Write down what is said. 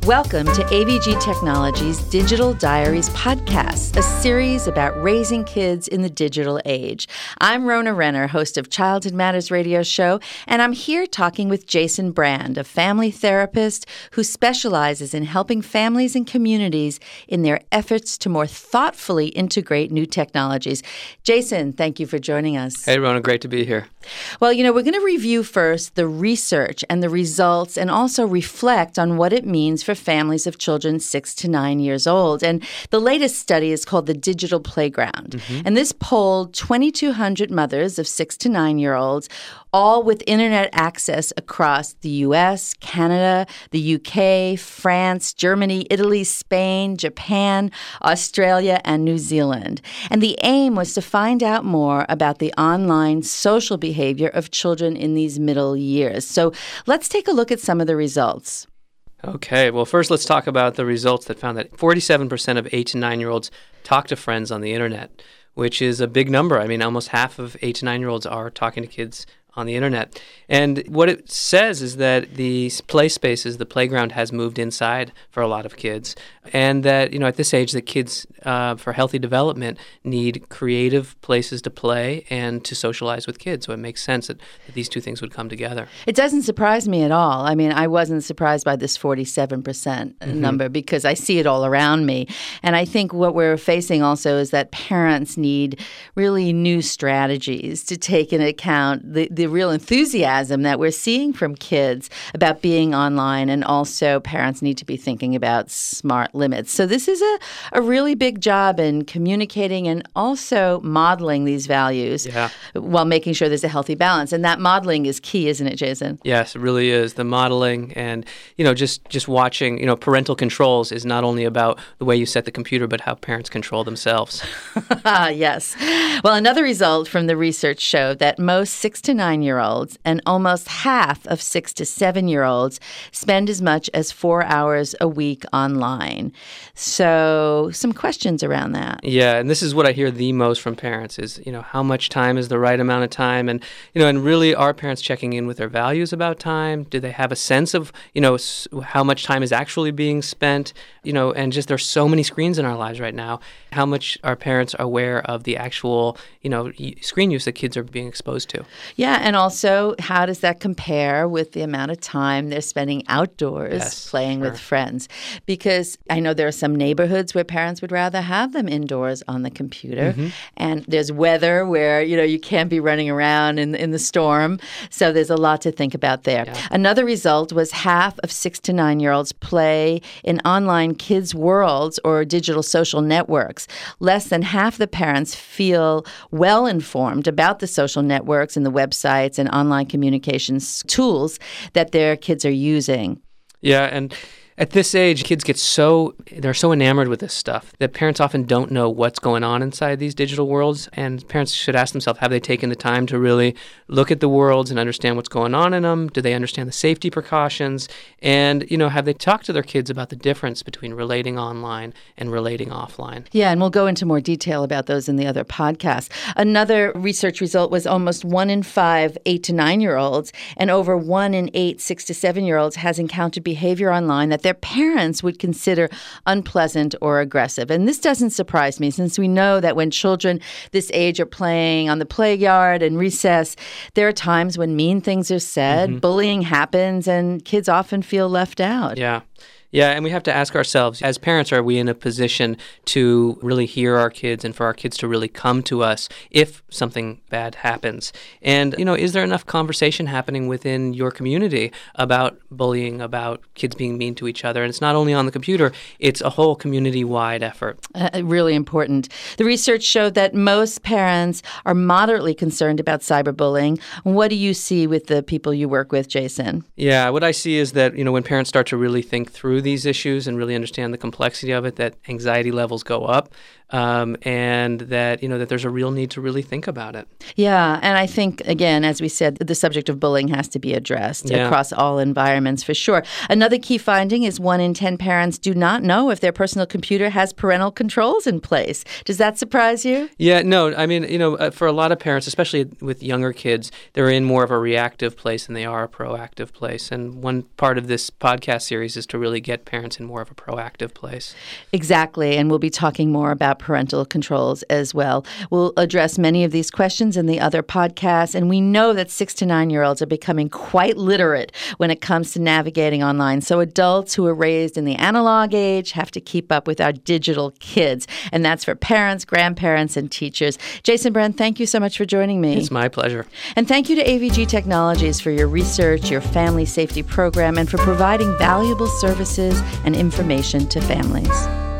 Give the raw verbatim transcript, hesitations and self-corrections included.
Welcome to A V G Technology's Digital Diaries podcast, a series about raising kids in the digital age. I'm Rona Renner, host of Childhood Matters radio show, and I'm here talking with Jason Brand, a family therapist who specializes in helping families and communities in their efforts to more thoughtfully integrate new technologies. Jason, thank you for joining us. Hey, Rona, great to be here. Well, you know, we're going to review first the research and the results and also reflect on what it means for families of children six to nine years old. And the latest study is called the Digital Playground. Mm-hmm. And this polled twenty-two hundred mothers of six to nine-year-olds, all with internet access across the U S, Canada, the U K, France, Germany, Italy, Spain, Japan, Australia, and New Zealand. And the aim was to find out more about the online social behavior of children in these middle years. So let's take a look at some of the results. Okay, well, first let's talk about the results that found that forty-seven percent of eight to nine-year-olds talk to friends on the internet, which is a big number. I mean, almost half of eight to nine-year-olds are talking to kids on the internet. And what it says is that the play spaces, the playground, has moved inside for a lot of kids. And that, you know, at this age, that kids, uh, for healthy development, need creative places to play and to socialize with kids. So it makes sense that, that these two things would come together. It doesn't surprise me at all. I mean, I wasn't surprised by this forty-seven percent mm-hmm. number because I see it all around me. And I think what we're facing also is that parents need really new strategies to take into account the, the real enthusiasm that we're seeing from kids about being online, and also parents need to be thinking about smart limits. So this is a, a really big job in communicating and also modeling these values yeah. while making sure there's a healthy balance. And that modeling is key, isn't it, Jason? Yes, it really is. The modeling and, you know, just, just watching, you know, parental controls is not only about the way you set the computer, but how parents control themselves. Yes. Well, another result from the research showed that most six to nine year olds and almost half of six to seven year olds spend as much as four hours a week online. So some questions around that. Yeah, and this is what I hear the most from parents is, you know, how much time is the right amount of time? And, you know, and really are parents checking in with their values about time? Do they have a sense of, you know, how much time is actually being spent? You know, and just there's so many screens in our lives right now. How much are parents aware of the actual, you know, screen use that kids are being exposed to? Yeah, and also how does that compare with the amount of time they're spending outdoors yes, playing sure. with friends? Because I know there are some neighborhoods where parents would rather have them indoors on the computer. Mm-hmm. And there's weather where, you know, you can't be running around in, in the storm. So there's a lot to think about there. Yeah. Another result was half of six to nine-year-olds play in online kids' worlds or digital social networks. Less than half the parents feel well informed about the social networks and the websites and online communications tools that their kids are using. Yeah, and at this age, kids get so, they're so enamored with this stuff that parents often don't know what's going on inside these digital worlds. And parents should ask themselves, have they taken the time to really look at the worlds and understand what's going on in them? Do they understand the safety precautions? And, you know, have they talked to their kids about the difference between relating online and relating offline? Yeah, and we'll go into more detail about those in the other podcast. Another research result was almost one in five eight to nine-year-olds and over one in eight six to seven-year-olds has encountered behavior online that their parents would consider unpleasant or aggressive. And this doesn't surprise me since we know that when children this age are playing on the playground and recess, there are times when mean things are said, mm-hmm. bullying happens, and kids often feel left out. Yeah. Yeah, and we have to ask ourselves, as parents, are we in a position to really hear our kids and for our kids to really come to us if something bad happens? And, you know, is there enough conversation happening within your community about bullying, about kids being mean to each other? And it's not only on the computer, it's a whole community-wide effort. Uh, really important. The research showed that most parents are moderately concerned about cyberbullying. What do you see with the people you work with, Jason? Yeah, what I see is that, you know, when parents start to really think through these issues and really understand the complexity of it, that anxiety levels go up. um, and that, you know, that there's a real need to really think about it. Yeah, and I think, again, as we said, the subject of bullying has to be addressed yeah. across all environments for sure. Another key finding is one in ten parents do not know if their personal computer has parental controls in place. Does that surprise you? Yeah, no, I mean, you know, uh, for a lot of parents, especially with younger kids, they're in more of a reactive place than they are a proactive place. And one part of this podcast series is to really get parents in more of a proactive place. Exactly, and we'll be talking more about parental controls as well. We'll address many of these questions in the other podcasts, and we know that six to nine-year-olds are becoming quite literate when it comes to navigating online. So adults who are raised in the analog age have to keep up with our digital kids, and that's for parents, grandparents, and teachers. Jason Brand, thank you so much for joining me. It's my pleasure. And thank you to A V G Technologies for your research, your family safety program, and for providing valuable services and information to families.